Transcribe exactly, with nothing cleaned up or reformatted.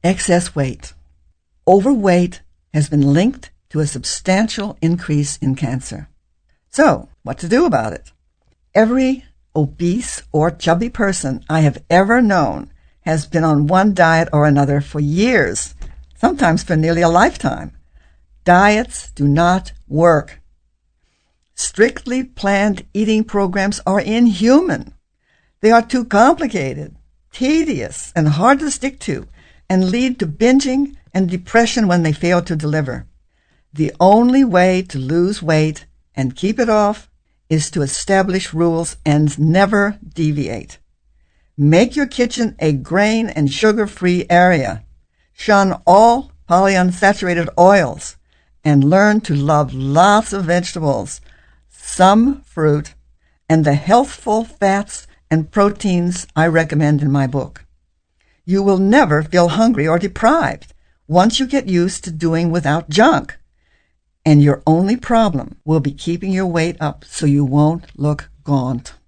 Excess weight. Overweight has been linked to a substantial increase in cancer. So, what to do about it? Every obese or chubby person I have ever known has been on one diet or another for years, sometimes for nearly a lifetime. Diets do not work. Strictly planned eating programs are inhuman. They are too complicated, tedious, and hard to stick to, and lead to binging and depression when they fail to deliver. The only way to lose weight and keep it off is to establish rules and never deviate. Make your kitchen a grain and sugar-free area. Shun all polyunsaturated oils and learn to love lots of vegetables, some fruit, and the healthful fats and proteins I recommend in my book. You will never feel hungry or deprived once you get used to doing without junk. And your only problem will be keeping your weight up so you won't look gaunt.